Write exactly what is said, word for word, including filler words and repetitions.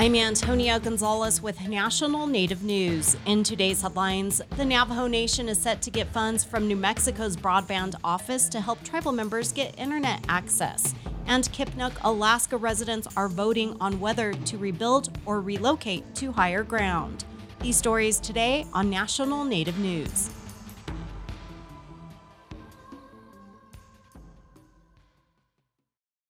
I'm Antonia Gonzalez with National Native News. In today's headlines, the Navajo Nation is set to get funds from New Mexico's broadband office to help tribal members get internet access. And Kipnuk, Alaska residents are voting on whether to rebuild or relocate to higher ground. These stories today on National Native News.